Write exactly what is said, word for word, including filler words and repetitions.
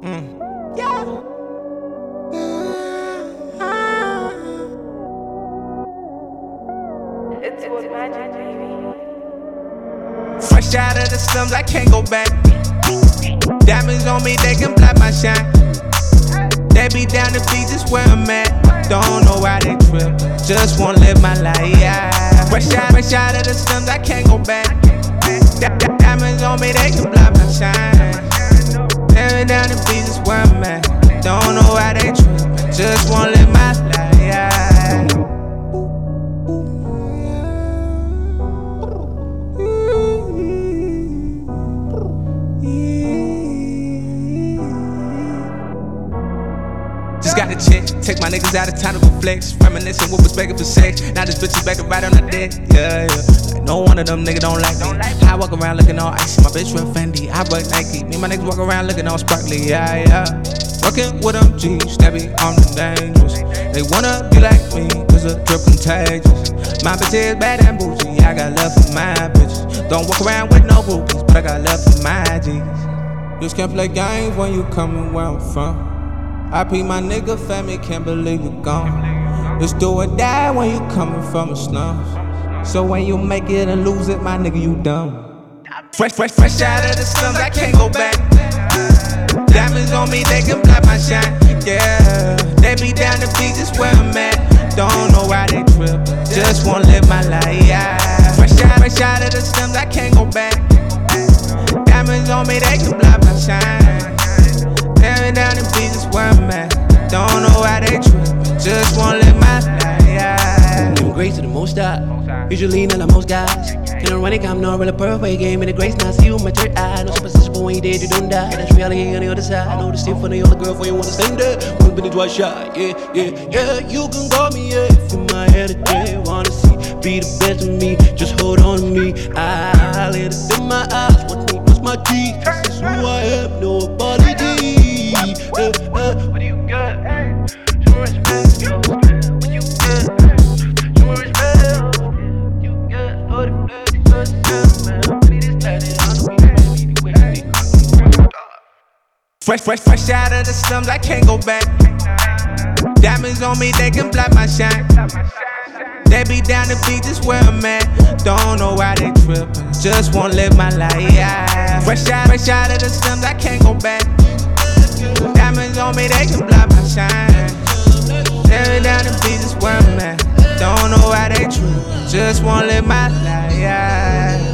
Mm. Yeah. It's what magic, baby. Fresh out of the slums, I can't go back. Diamonds on me, they can block my shine. They be down to be just where I'm at. Don't know why they trip, just wanna live my life. Yeah. Fresh out, fresh out of the slums, I can't go back. Diamonds on me, they can block my shine. They be down to be just where I'm at. Don't know why they trip, just wanna live my life. Yeah. Just got a check, take my niggas out of town to go flex. Reminiscing what was begging for sex. Now this bitch is begging right on the deck. Yeah, yeah. Like no one of them niggas don't like me. I walk around looking all icy, my bitch real Fendi. I rock Nike, me and my niggas walk around looking all sparkly. Yeah, yeah. Working with them G's, that be armed and dangerous. They wanna be like me, cause the drip contagious. My bitch is bad and bougie, I got love for my bitches. Don't walk around with no groupies, but I got love for my G's. Just can't play games when you coming where I'm from. I P my nigga family, can't believe you gone. Just do or die when you coming from a slums. So when you make it and lose it, my nigga, you dumb. Fresh, fresh, fresh out of the slums, I can't go back. Diamonds on me, they can block my shine. Yeah, they be down to be just where I'm at. Don't know why they trip, just wanna live my life. Yeah. Fresh out, fresh out of the slums, I can't go back. Diamonds on me, they can block my shine. Tearing down the beat is where I'm at. Don't know why they trip, just wanna live my life. Yeah. Giving grace to the most high. Usually not like most guys. Can't run it, I'm not really perfect. Game in the grace, now see you with my third eye. No superstition, but when you dead, you don't die. That's reality on the other side. I know the still for the other girl, for you wanna stand there. One minute twice shot, yeah, yeah, yeah. You can call me, yeah, if you my head today. Wanna see, be the best of me, just hold on to me. I let it in my eyes, watch me brush my teeth. This is who I am, no apology. Uh, uh. What do you got? Show respect, yo. What you got? Show respect, you got. All the blood, it's man. Please just let it on me. Fresh, fresh, fresh out of the slums, I can't go back. Diamonds on me, they can block my shine. They be down to be just where I'm at. Don't know why they trip, just wanna live my life. Yeah. Fresh out, fresh out of the slums, I can't go back. Diamonds on me, they can block my shine. They be down to be just where I'm at. Don't know why they trip, just wanna live my life. Yeah.